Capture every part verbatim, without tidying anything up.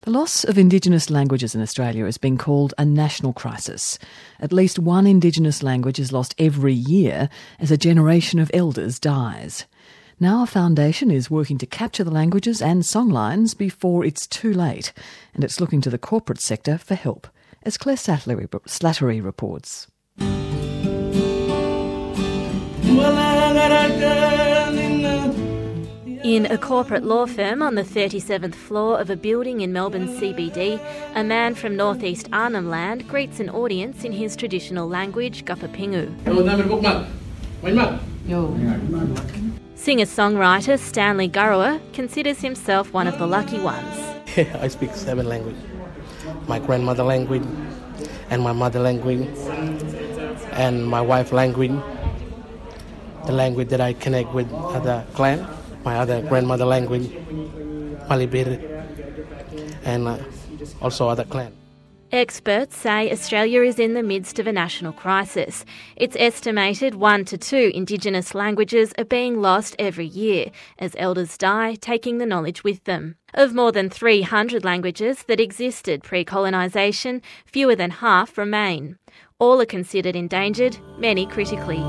The loss of Indigenous languages in Australia has been called a national crisis. At least one Indigenous language is lost every year as a generation of elders dies. Now a foundation is working to capture the languages and songlines before it's too late, and it's looking to the corporate sector for help, as Claire Slattery, Slattery reports. In a corporate law firm on the thirty-seventh floor of a building in Melbourne C B D, a man from northeast Arnhem Land greets an audience in his traditional language, Gupapingu. Singer-songwriter Stanley Garawa considers himself one of the lucky ones. I speak seven languages. My grandmother language, and my mother language, and my wife language, the language that I connect with other clan. My other grandmother language, Malibiri, and uh, also other clan. Experts say Australia is in the midst of a national crisis. It's estimated one to two Indigenous languages are being lost every year as elders die, taking the knowledge with them. Of more than three hundred languages that existed pre-colonisation, fewer than half remain. All are considered endangered, many critically.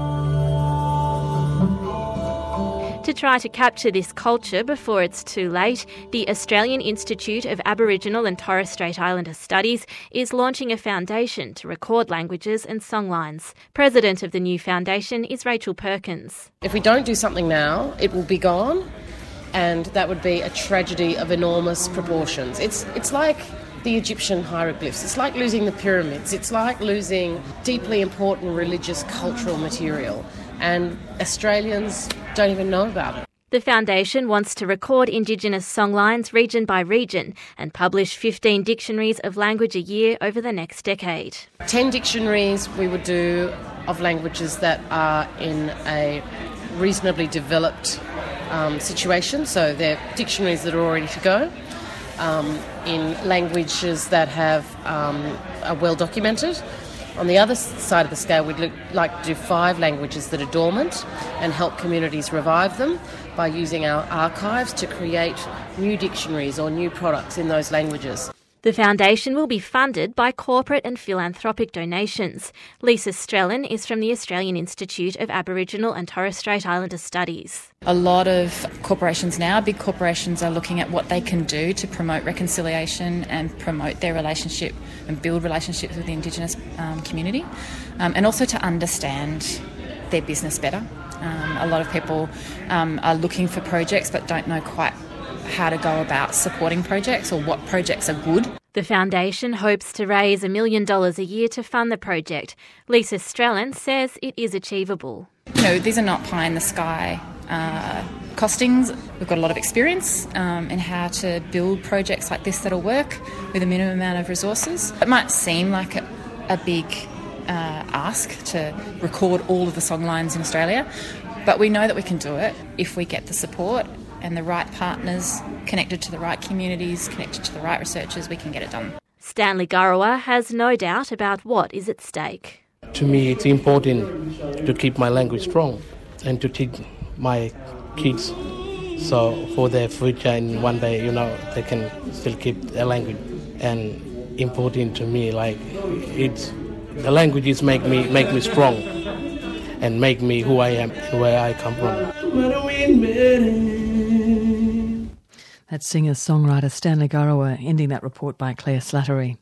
To try to capture this culture before it's too late, the Australian Institute of Aboriginal and Torres Strait Islander Studies is launching a foundation to record languages and songlines. President of the new foundation is Rachel Perkins. If we don't do something now, it will be gone, and that would be a tragedy of enormous proportions. It's, it's like the Egyptian hieroglyphs. It's like losing the pyramids. It's like losing deeply important religious cultural material. And Australians don't even know about it. The foundation wants to record Indigenous songlines region by region and publish fifteen dictionaries of language a year over the next decade. ten dictionaries we would do of languages that are in a reasonably developed um, situation, so they're dictionaries that are all ready to go, um, in languages that have um, are well documented. On the other side of the scale, we'd look, like to do five languages that are dormant and help communities revive them by using our archives to create new dictionaries or new products in those languages. The foundation will be funded by corporate and philanthropic donations. Lisa Strelin is from the Australian Institute of Aboriginal and Torres Strait Islander Studies. A lot of corporations now, big corporations, are looking at what they can do to promote reconciliation and promote their relationship and build relationships with the Indigenous um, community, um, and also to understand their business better. Um, a lot of people um, are looking for projects but don't know quite how to go about supporting projects or what projects are good. The foundation hopes to raise a million dollars a year to fund the project. Lisa Strelin says it is achievable. You know, these are not pie in the sky uh, costings. We've got a lot of experience um, in how to build projects like this that'll work with a minimum amount of resources. It might seem like a, a big uh, ask to record all of the songlines in Australia, but we know that we can do it if we get the support and the right partners, connected to the right communities, connected to the right researchers. We can get it done. Stanley Garawa has no doubt about what is at stake. To me, it's important to keep my language strong and to teach my kids so for their future and one day, you know, they can still keep their language. And important to me, like, it's the languages make me make me strong and make me who I am and where I come from. That's singer-songwriter Stanley Garawa ending that report by Claire Slattery.